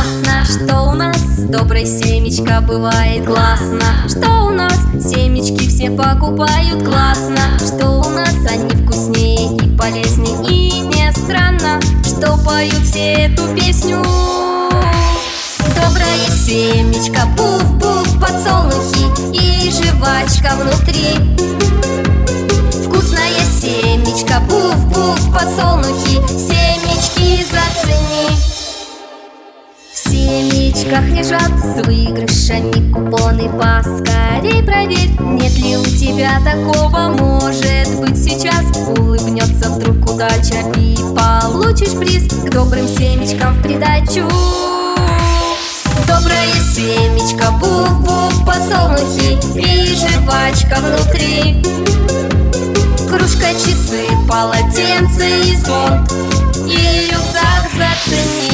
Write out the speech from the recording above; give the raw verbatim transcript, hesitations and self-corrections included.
ясно, что у нас доброе семечко бывает классно, что у нас семечки все покупают классно, что у нас они вкуснее и полезнее. И не странно, что поют все эту песню. Доброе семечко, буф-буф, подсолнухи и жвачка внутри. Вкусное семечко, буф-буф, подсолнухи, семечки зацени. В семечках лежат с выигрышами купоны. Поскорей проверь, нет ли у тебя такого. Может быть, сейчас улыбнется вдруг удача, и получишь приз к добрым семечкам в придачу. Доброе семечко, буф-буф, подсолнухи и жвачка внутри. Кружка, часы, полотенце и зонт, и рюкзак зацени.